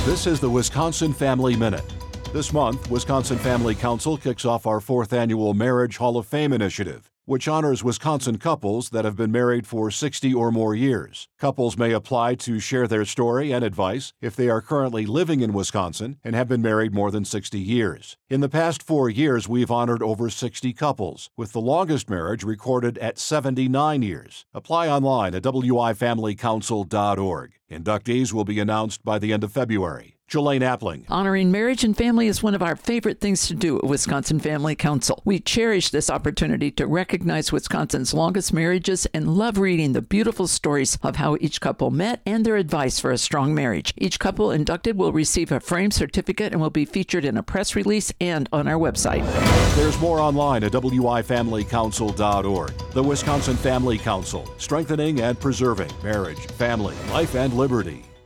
This is the Wisconsin Family Minute. This month, Wisconsin Family Council kicks off our 4th annual Marriage Hall of Fame initiative, which honors Wisconsin couples that have been married for 60 or more years. Couples may apply to share their story and advice if they are currently living in Wisconsin and have been married more than 60 years. In the past 4 years, we've honored over 60 couples, with the longest marriage recorded at 79 years. Apply online at wifamilycouncil.org. Inductees will be announced by the end of February. Jelaine Appling. Honoring marriage and family is one of our favorite things to do at Wisconsin Family Council. We cherish this opportunity to recognize Wisconsin's longest marriages and love reading the beautiful stories of how each couple met and their advice for a strong marriage. Each couple inducted will receive a framed certificate and will be featured in a press release and on our website. There's more online at wifamilycouncil.org. The Wisconsin Family Council, strengthening and preserving marriage, family, life, and liberty.